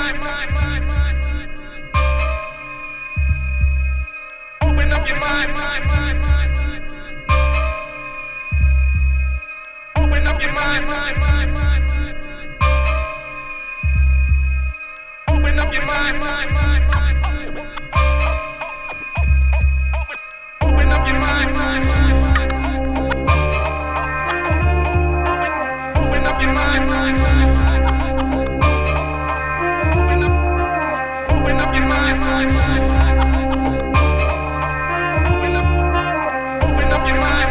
Open up your mind. Open up your mind. Open up your mind. Open up your mind. Open up your mind. Open up your mind. Open up your mind.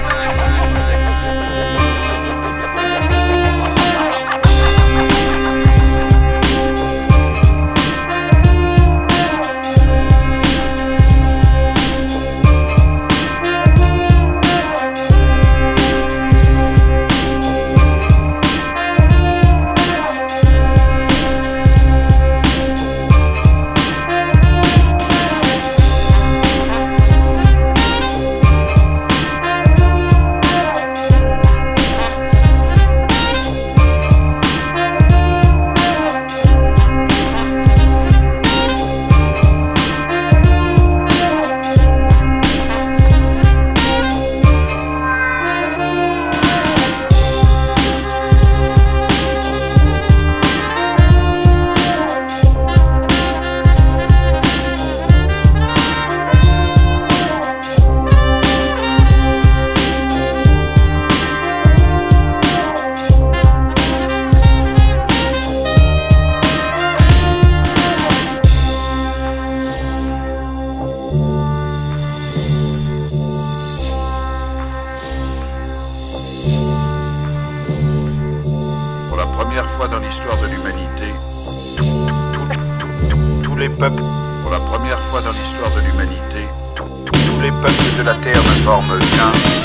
Pour la première fois dans l'histoire de l'humanité, tous les peuples de la Terre ne forment qu'un.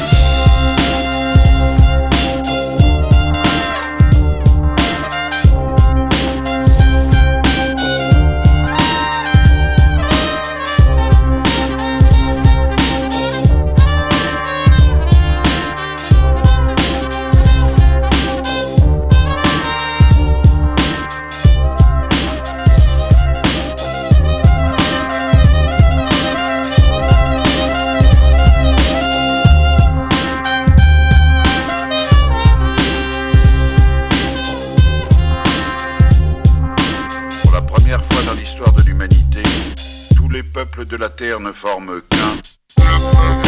Dans l'histoire de l'humanité, tous les peuples de la Terre ne forment qu'un.